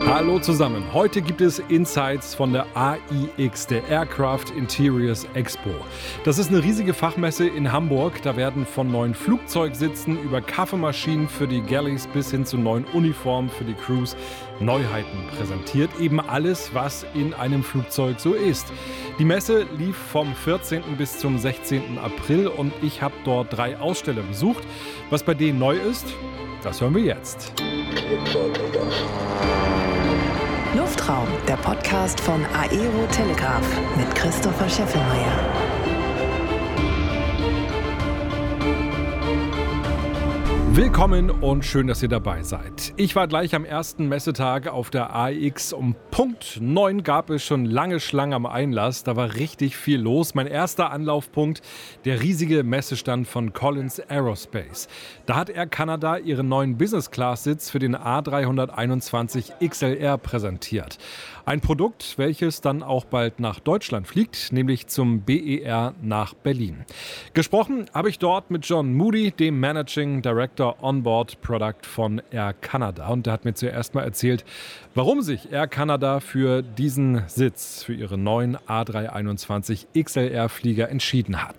Hallo zusammen. Heute gibt es Insights von der AIX, der Aircraft Interiors Expo. Das ist eine riesige Fachmesse in Hamburg. Da werden von neuen Flugzeugsitzen über Kaffeemaschinen für die Galleys bis hin zu neuen Uniformen für die Crews Neuheiten präsentiert. Eben alles, was in einem Flugzeug so ist. Die Messe lief vom 14. bis zum 16. April und ich habe dort 3 Aussteller besucht. Was bei denen neu ist, das hören wir jetzt. Luftraum, der Podcast von Aero Telegraph mit Christopher Scheffelmeier. Willkommen und schön, dass ihr dabei seid. Ich war gleich am ersten Messetag auf der AIX. Um Punkt 9 gab es schon lange Schlangen am Einlass. Da war richtig viel los. Mein erster Anlaufpunkt, der riesige Messestand von Collins Aerospace. Da hat Air Canada ihren neuen Business-Class-Sitz für den A321 XLR präsentiert. Ein Produkt, welches dann auch bald nach Deutschland fliegt, nämlich zum BER nach Berlin. Gesprochen habe ich dort mit John Moody, dem Managing Director Onboard Product von Air Canada. Und der hat mir zuerst mal erzählt, warum sich Air Canada für diesen Sitz, für ihre neuen A321 XLR-Flieger entschieden hat.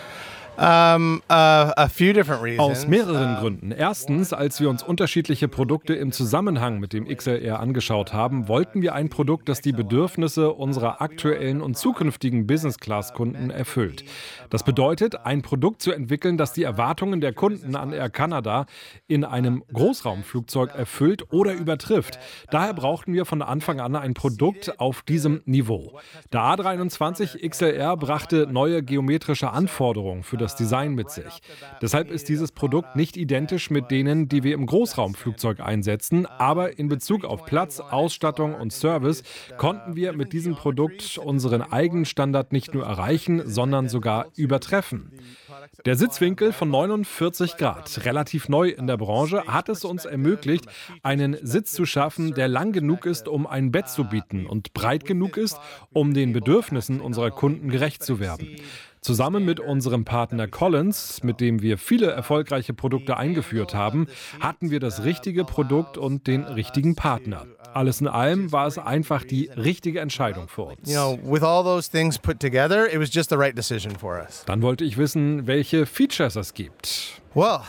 A few different reasons. Aus mehreren Gründen. Erstens, als wir uns unterschiedliche Produkte im Zusammenhang mit dem XLR angeschaut haben, wollten wir ein Produkt, das die Bedürfnisse unserer aktuellen und zukünftigen Business-Class-Kunden erfüllt. Das bedeutet, ein Produkt zu entwickeln, das die Erwartungen der Kunden an Air Canada in einem Großraumflugzeug erfüllt oder übertrifft. Daher brauchten wir von Anfang an ein Produkt auf diesem Niveau. Der A321 XLR brachte neue geometrische Anforderungen für das Design mit sich. Deshalb ist dieses Produkt nicht identisch mit denen, die wir im Großraumflugzeug einsetzen, aber in Bezug auf Platz, Ausstattung und Service konnten wir mit diesem Produkt unseren eigenen Standard nicht nur erreichen, sondern sogar übertreffen. Der Sitzwinkel von 49 Grad, relativ neu in der Branche, hat es uns ermöglicht, einen Sitz zu schaffen, der lang genug ist, um ein Bett zu bieten und breit genug ist, um den Bedürfnissen unserer Kunden gerecht zu werden. Zusammen mit unserem Partner Collins, mit dem wir viele erfolgreiche Produkte eingeführt haben, hatten wir das richtige Produkt und den richtigen Partner. Alles in allem war es einfach die richtige Entscheidung für uns. With all those things put together, it was just the right decision for us. Dann wollte ich wissen, welche Features es gibt. Well,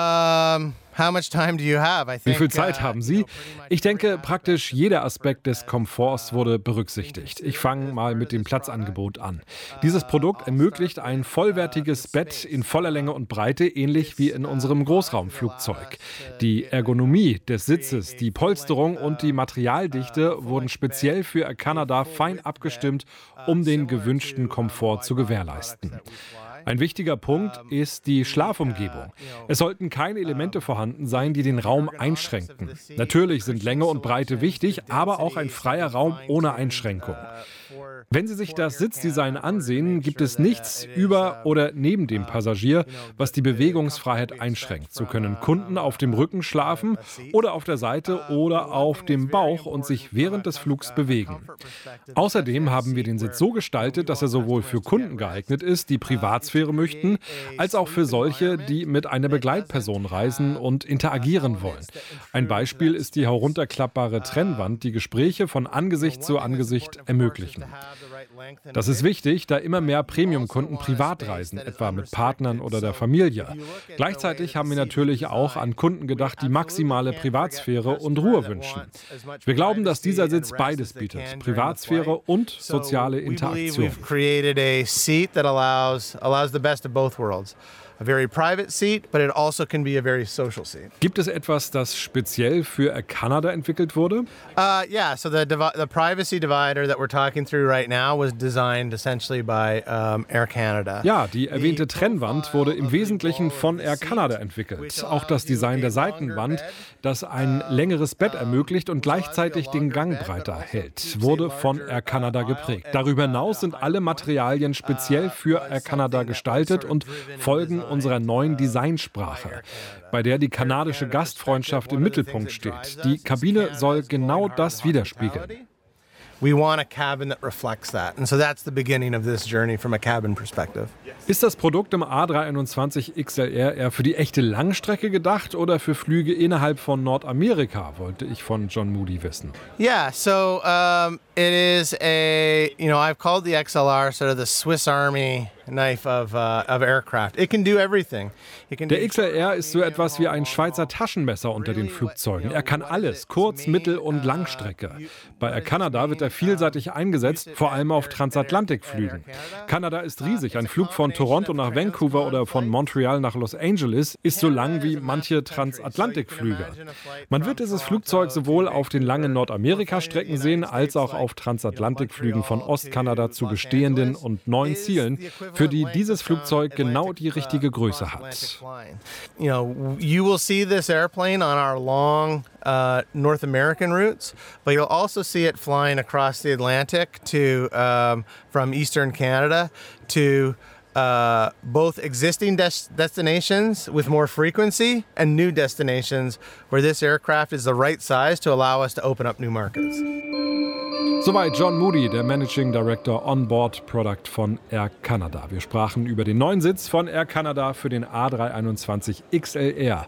how much time do you have? I think, Wie viel Zeit haben Sie? Ich denke, praktisch jeder Aspekt des Komforts wurde berücksichtigt. Ich fange mal mit dem Platzangebot an. Dieses Produkt ermöglicht ein vollwertiges Bett in voller Länge und Breite, ähnlich wie in unserem Großraumflugzeug. Die Ergonomie des Sitzes, die Polsterung und die Materialdichte wurden speziell für Air Canada fein abgestimmt, um den gewünschten Komfort zu gewährleisten. Ein wichtiger Punkt ist die Schlafumgebung. Es sollten keine Elemente vorhanden sein, die den Raum einschränken. Natürlich sind Länge und Breite wichtig, aber auch ein freier Raum ohne Einschränkung. Wenn Sie sich das Sitzdesign ansehen, gibt es nichts über oder neben dem Passagier, was die Bewegungsfreiheit einschränkt. So können Kunden auf dem Rücken schlafen oder auf der Seite oder auf dem Bauch und sich während des Flugs bewegen. Außerdem haben wir den Sitz so gestaltet, dass er sowohl für Kunden geeignet ist, die Privatsphäre möchten, als auch für solche, die mit einer Begleitperson reisen und interagieren wollen. Ein Beispiel ist die herunterklappbare Trennwand, die Gespräche von Angesicht zu Angesicht ermöglichen. Das ist wichtig, da immer mehr Premium-Kunden privat reisen, etwa mit Partnern oder der Familie. Gleichzeitig haben wir natürlich auch an Kunden gedacht, die maximale Privatsphäre und Ruhe wünschen. Wir glauben, dass dieser Sitz beides bietet, Privatsphäre und soziale Interaktion. A very private seat, but it also can be a very social seat. Gibt es etwas, das speziell für Air Canada entwickelt wurde? So the privacy divider that we're talking through right now was designed essentially by Air Canada. Ja, die erwähnte Trennwand wurde im Wesentlichen von Air Canada entwickelt. Auch das Design der Seitenwand, das ein längeres Bett ermöglicht und gleichzeitig den Gang breiter hält, wurde von Air Canada geprägt. Darüber hinaus sind alle Materialien speziell für Air Canada gestaltet und folgen unserer neuen Designsprache, bei der die kanadische Gastfreundschaft im Mittelpunkt steht. Die Kabine soll genau das widerspiegeln. we want a cabin that reflects that. And so that's the beginning of this journey from a cabin perspective. Ist das Produkt im A321 XLR eher für die echte Langstrecke gedacht oder für Flüge innerhalb von Nordamerika, wollte ich von John Moody wissen. Yeah, so it is I've called the XLR sort of the Swiss Army knife of aircraft. It can do everything. Der XLR ist so etwas wie ein Schweizer Taschenmesser unter den Flugzeugen. Er kann alles, Kurz-, Mittel- und Langstrecke. Bei Air Canada wird er vielseitig eingesetzt, vor allem auf Transatlantikflügen. Kanada ist riesig. Ein Flug von Toronto nach Vancouver oder von Montreal nach Los Angeles ist so lang wie manche Transatlantikflüge. Man wird dieses Flugzeug sowohl auf den langen Nordamerika-Strecken sehen, als auch auf Transatlantikflügen von Ostkanada zu bestehenden und neuen Zielen, für die dieses Flugzeug genau die richtige Größe hat. You will see this airplane on our long North American routes, but you'll also see it flying across the Atlantic to from Eastern Canada to both existing destinations with more frequency and new destinations where this aircraft is the right size to allow us to open up new markets. Soweit John Moody, der Managing Director On-Board Product von Air Canada. Wir sprachen über den neuen Sitz von Air Canada für den A321 XLR.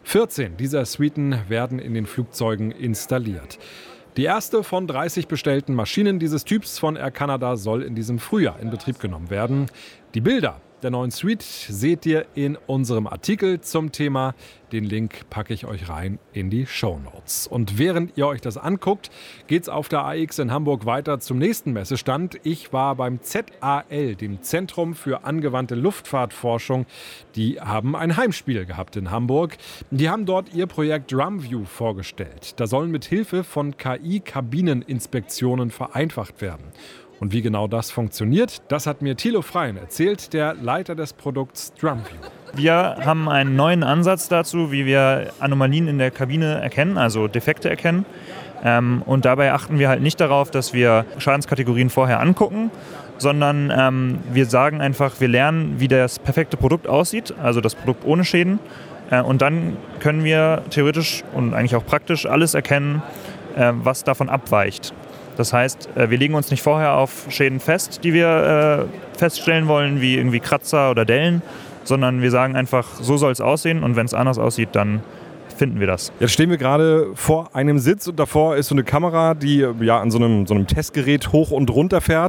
14 dieser Suiten werden in den Flugzeugen installiert. Die erste von 30 bestellten Maschinen dieses Typs von Air Canada soll in diesem Frühjahr in Betrieb genommen werden. Die Bilder der neuen Suite seht ihr in unserem Artikel zum Thema. Den Link packe ich euch rein in die Shownotes. Und während ihr euch das anguckt, geht's auf der AX in Hamburg weiter zum nächsten Messestand. Ich war beim ZAL, dem Zentrum für angewandte Luftfahrtforschung. Die haben ein Heimspiel gehabt in Hamburg. Die haben dort ihr Projekt DrumView vorgestellt. Da sollen mit Hilfe von KI Kabineninspektionen vereinfacht werden. Und wie genau das funktioniert, das hat mir Thilo Freien erzählt, der Leiter des Produkts DrumView. Wir haben einen neuen Ansatz dazu, wie wir Anomalien in der Kabine erkennen, also Defekte erkennen. Und dabei achten wir halt nicht darauf, dass wir Schadenskategorien vorher angucken, sondern wir sagen einfach, wir lernen, wie das perfekte Produkt aussieht, also das Produkt ohne Schäden. Und dann können wir theoretisch und eigentlich auch praktisch alles erkennen, was davon abweicht. Das heißt, wir legen uns nicht vorher auf Schäden fest, die wir feststellen wollen, wie irgendwie Kratzer oder Dellen, sondern wir sagen einfach, so soll es aussehen und wenn es anders aussieht, dann finden wir das. Jetzt stehen wir gerade vor einem Sitz und davor ist so eine Kamera, die ja an so einem Testgerät hoch und runter fährt.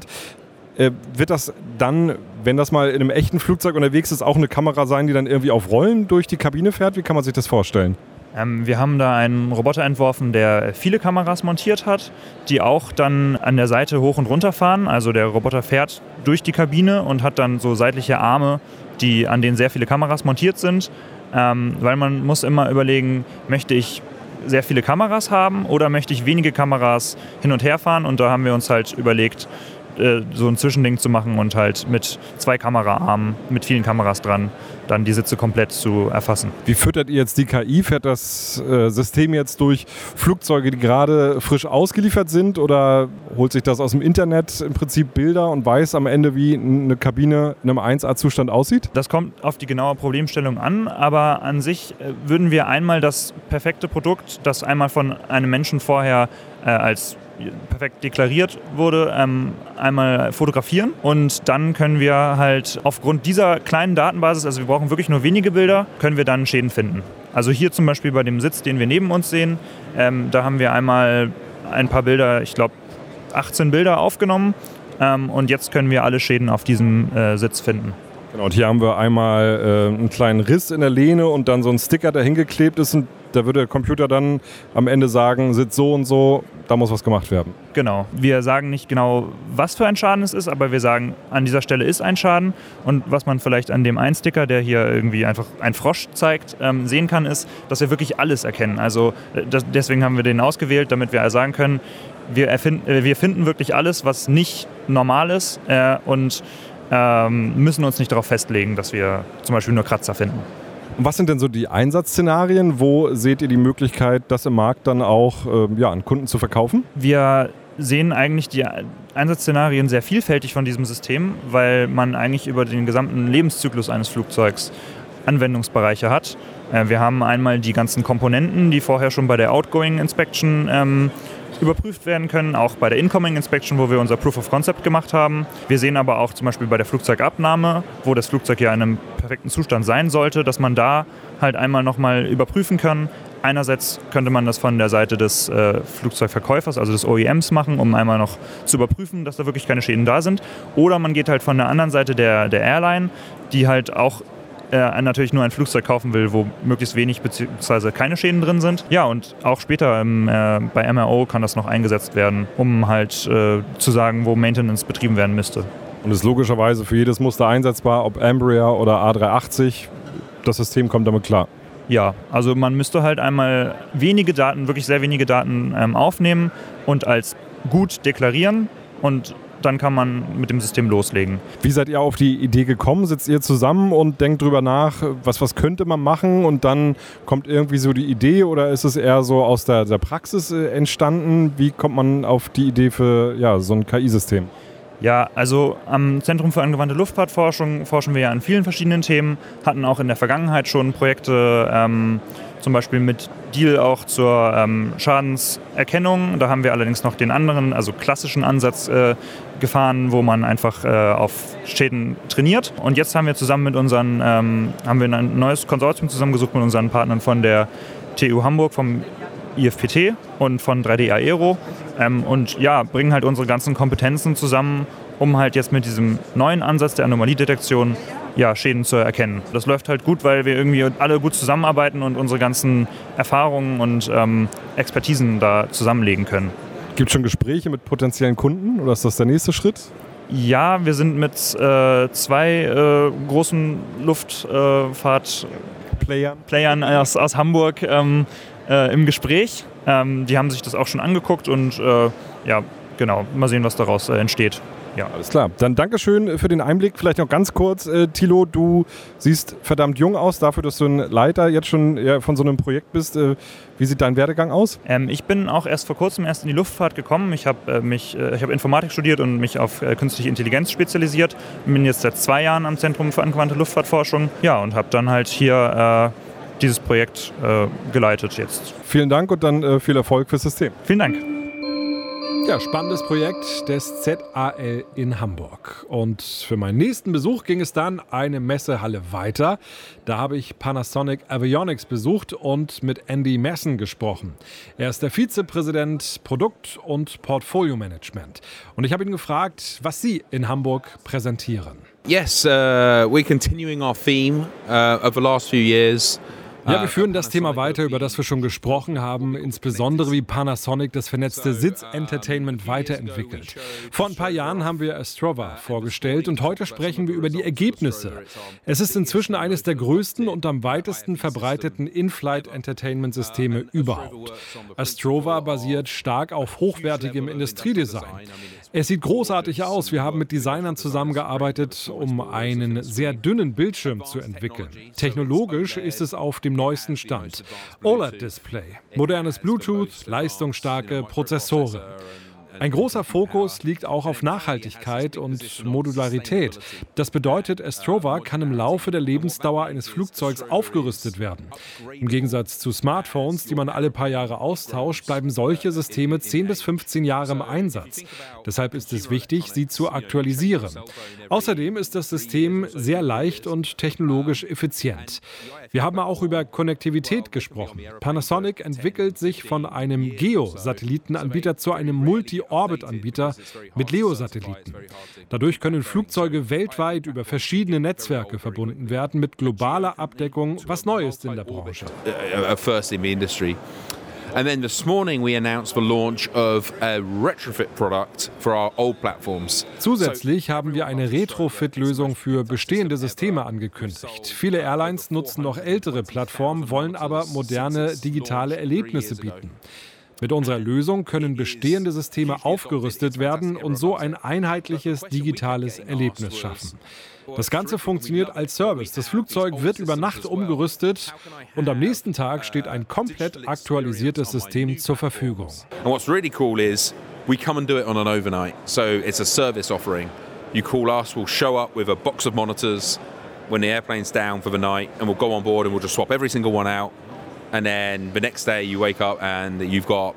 Wird das dann, wenn das mal in einem echten Flugzeug unterwegs ist, auch eine Kamera sein, die dann irgendwie auf Rollen durch die Kabine fährt? Wie kann man sich das vorstellen? Wir haben da einen Roboter entworfen, der viele Kameras montiert hat, die auch dann an der Seite hoch und runter fahren. Also der Roboter fährt durch die Kabine und hat dann so seitliche Arme, an denen sehr viele Kameras montiert sind. Weil man muss immer überlegen, möchte ich sehr viele Kameras haben oder möchte ich wenige Kameras hin und her fahren? Und da haben wir uns halt überlegt, so ein Zwischending zu machen und halt mit 2 Kameraarmen, mit vielen Kameras dran, dann die Sitze komplett zu erfassen. Wie füttert ihr jetzt die KI? Fährt das System jetzt durch Flugzeuge, die gerade frisch ausgeliefert sind, oder holt sich das aus dem Internet im Prinzip Bilder und weiß am Ende, wie eine Kabine in einem 1A-Zustand aussieht? Das kommt auf die genaue Problemstellung an, aber an sich würden wir einmal das perfekte Produkt, das einmal von einem Menschen vorher als perfekt deklariert wurde, einmal fotografieren und dann können wir halt aufgrund dieser kleinen Datenbasis, also wir brauchen wirklich nur wenige Bilder, können wir dann Schäden finden. Also hier zum Beispiel bei dem Sitz, den wir neben uns sehen, da haben wir einmal ein paar Bilder, ich glaube 18 Bilder aufgenommen und jetzt können wir alle Schäden auf diesem Sitz finden. Genau, und hier haben wir einmal einen kleinen Riss in der Lehne und dann so ein Sticker, der hingeklebt ist, und da würde der Computer dann am Ende sagen, Sitz so und so, da muss was gemacht werden. Genau. Wir sagen nicht genau, was für ein Schaden es ist, aber wir sagen, an dieser Stelle ist ein Schaden. Und was man vielleicht an dem einen Sticker, der hier irgendwie einfach einen Frosch zeigt, sehen kann, ist, dass wir wirklich alles erkennen. Also deswegen haben wir den ausgewählt, damit wir sagen können, wir finden wirklich alles, was nicht normal ist und müssen uns nicht darauf festlegen, dass wir zum Beispiel nur Kratzer finden. Und was sind denn so die Einsatzszenarien? Wo seht ihr die Möglichkeit, das im Markt dann auch an Kunden zu verkaufen? Wir sehen eigentlich die Einsatzszenarien sehr vielfältig von diesem System, weil man eigentlich über den gesamten Lebenszyklus eines Flugzeugs Anwendungsbereiche hat. Wir haben einmal die ganzen Komponenten, die vorher schon bei der Outgoing Inspection überprüft werden können, auch bei der Incoming Inspection, wo wir unser Proof of Concept gemacht haben. Wir sehen aber auch zum Beispiel bei der Flugzeugabnahme, wo das Flugzeug ja in einem perfekten Zustand sein sollte, dass man da halt einmal nochmal überprüfen kann. Einerseits könnte man das von der Seite des Flugzeugverkäufers, also des OEMs machen, um einmal noch zu überprüfen, dass da wirklich keine Schäden da sind. Oder man geht halt von der anderen Seite der Airline, die halt auch natürlich nur ein Flugzeug kaufen will, wo möglichst wenig bzw. keine Schäden drin sind. Ja, und auch später bei MRO kann das noch eingesetzt werden, um halt zu sagen, wo Maintenance betrieben werden müsste. Und ist logischerweise für jedes Muster einsetzbar, ob Embraer oder A380, das System kommt damit klar. Ja, also man müsste halt einmal wenige Daten, wirklich sehr wenige Daten aufnehmen und als gut deklarieren und dann kann man mit dem System loslegen. Wie seid ihr auf die Idee gekommen? Sitzt ihr zusammen und denkt drüber nach, was könnte man machen und dann kommt irgendwie so die Idee oder ist es eher so aus der Praxis entstanden? Wie kommt man auf die Idee für so ein KI-System? Ja, also am Zentrum für angewandte Luftfahrtforschung forschen wir ja an vielen verschiedenen Themen, hatten auch in der Vergangenheit schon Projekte, zum Beispiel mit Deal auch zur Schadenserkennung. Da haben wir allerdings noch den anderen, also klassischen Ansatz gefahren, wo man einfach auf Schäden trainiert. Und jetzt haben wir zusammen mit unseren, haben wir ein neues Konsortium zusammengesucht mit unseren Partnern von der TU Hamburg, vom IFPT und von 3D Aero und bringen halt unsere ganzen Kompetenzen zusammen, um halt jetzt mit diesem neuen Ansatz der Anomaliedetektion Schäden zu erkennen. Das läuft halt gut, weil wir irgendwie alle gut zusammenarbeiten und unsere ganzen Erfahrungen und Expertisen da zusammenlegen können. Gibt es schon Gespräche mit potenziellen Kunden oder ist das der nächste Schritt? Ja, wir sind mit zwei großen Luftfahrt-Playern aus Hamburg im Gespräch. Die haben sich das auch schon angeguckt und genau, mal sehen, was daraus entsteht. Ja. Alles klar. Dann Dankeschön für den Einblick. Vielleicht noch ganz kurz, Thilo, du siehst verdammt jung aus, dafür, dass du ein Leiter jetzt schon von so einem Projekt bist. Wie sieht dein Werdegang aus? Ich bin auch vor kurzem in die Luftfahrt gekommen. Ich habe Informatik studiert und mich auf künstliche Intelligenz spezialisiert. Bin jetzt seit 2 Jahren am Zentrum für angewandte Luftfahrtforschung. Ja, und habe dann halt hier dieses Projekt geleitet jetzt. Vielen Dank und dann viel Erfolg fürs System. Vielen Dank. Ja, spannendes Projekt des ZAL in Hamburg. Und für meinen nächsten Besuch ging es dann eine Messehalle weiter. Da habe ich Panasonic Avionics besucht und mit Andy Masson gesprochen. Er ist der Vizepräsident Produkt- und Portfolio-Management. Und ich habe ihn gefragt, was Sie in Hamburg präsentieren. Yes, we're continuing our theme of the last few years. Ja, wir führen das Thema weiter, über das wir schon gesprochen haben, insbesondere wie Panasonic das vernetzte Sitz-Entertainment weiterentwickelt. Vor ein paar Jahren haben wir Astrova vorgestellt und heute sprechen wir über die Ergebnisse. Es ist inzwischen eines der größten und am weitesten verbreiteten In-Flight-Entertainment-Systeme überhaupt. Astrova basiert stark auf hochwertigem Industriedesign. Es sieht großartig aus. Wir haben mit Designern zusammengearbeitet, um einen sehr dünnen Bildschirm zu entwickeln. Technologisch ist es auf dem neuesten Stand. OLED-Display, modernes Bluetooth, leistungsstarke Prozessoren. Ein großer Fokus liegt auch auf Nachhaltigkeit und Modularität. Das bedeutet, Astrova kann im Laufe der Lebensdauer eines Flugzeugs aufgerüstet werden. Im Gegensatz zu Smartphones, die man alle paar Jahre austauscht, bleiben solche Systeme 10 bis 15 Jahre im Einsatz. Deshalb ist es wichtig, sie zu aktualisieren. Außerdem ist das System sehr leicht und technologisch effizient. Wir haben auch über Konnektivität gesprochen. Panasonic entwickelt sich von einem Geo-Satellitenanbieter zu einem Multi-Orbit-Anbieter mit LEO-Satelliten. Dadurch können Flugzeuge weltweit über verschiedene Netzwerke verbunden werden mit globaler Abdeckung, was neu ist in der Branche. First in the industry. And then this morning we announced the launch of a retrofit product for our old platforms. Zusätzlich haben wir eine Retrofit-Lösung für bestehende Systeme angekündigt. Viele Airlines nutzen noch ältere Plattformen, wollen aber moderne digitale Erlebnisse bieten. Mit unserer Lösung können bestehende Systeme aufgerüstet werden und so ein einheitliches digitales Erlebnis schaffen. Das Ganze funktioniert als Service. Das Flugzeug wird über Nacht umgerüstet und am nächsten Tag steht ein komplett aktualisiertes System zur Verfügung. And what's really cool is we come and do it on an overnight. So it's a service offering. You call us, we'll show up with a box of monitors when the airplane's down for the night and we'll go on board and we'll just swap every single one out. And then the next day you wake up and you've got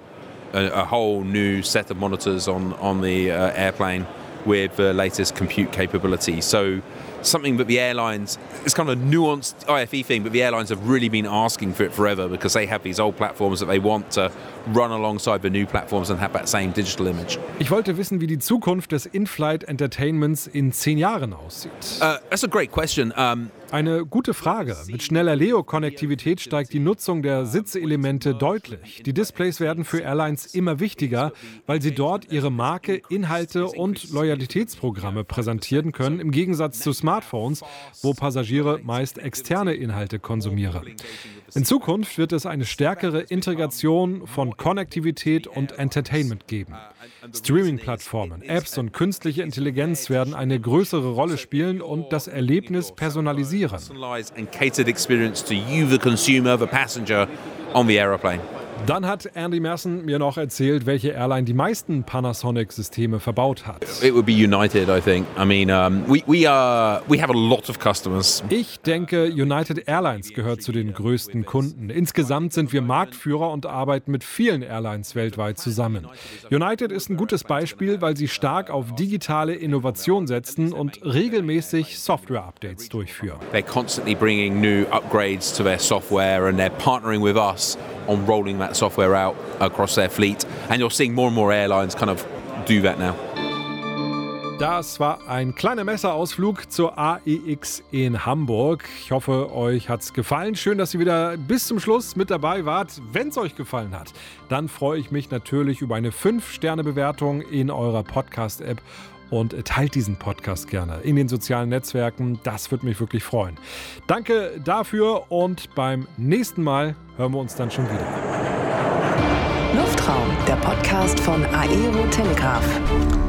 a whole new set of monitors on the airplane with the latest compute capability. So something that the airlines, it's kind of a nuanced IFE thing, but the airlines have really been asking for it forever because they have these old platforms that they want to run alongside the new platforms and have that same digital image. Ich wollte wissen, wie die Zukunft des In-Flight Entertainments in 10 Jahren aussieht. That's a great question. Eine gute Frage. Mit schneller LEO-Konnektivität steigt die Nutzung der Sitzelemente deutlich. Die Displays werden für Airlines immer wichtiger, weil sie dort ihre Marke, Inhalte und Loyalitätsprogramme präsentieren können, im Gegensatz zu Smartphones, wo Passagiere meist externe Inhalte konsumieren. In Zukunft wird es eine stärkere Integration von Konnektivität und Entertainment geben. Streaming-Plattformen, Apps und künstliche Intelligenz werden eine größere Rolle spielen und das Erlebnis personalisieren. And catered experience to you, the consumer, the passenger on the aeroplane. Dann hat Andy Masson mir noch erzählt, welche Airline die meisten Panasonic-Systeme verbaut hat. It would be United, I think. I mean, we have a lot of customers. Ich denke, United Airlines gehört zu den größten Kunden. Insgesamt sind wir Marktführer und arbeiten mit vielen Airlines weltweit zusammen. United ist ein gutes Beispiel, weil sie stark auf digitale Innovation setzen und regelmäßig Software-Updates durchführen. They're constantly bringing new upgrades to their software and they're partnering with us on rolling that software out across their fleet. And you're seeing more and more airlines kind of do that now. Das war ein kleiner Messeausflug zur AEX in Hamburg. Ich hoffe, euch hat's gefallen. Schön, dass ihr wieder bis zum Schluss mit dabei wart. Wenn es euch gefallen hat, dann freue ich mich natürlich über eine 5-Sterne-Bewertung in eurer Podcast-App. Und teilt diesen Podcast gerne in den sozialen Netzwerken. Das würde mich wirklich freuen. Danke dafür und beim nächsten Mal hören wir uns dann schon wieder. Luftraum, der Podcast von Aero Telegraph.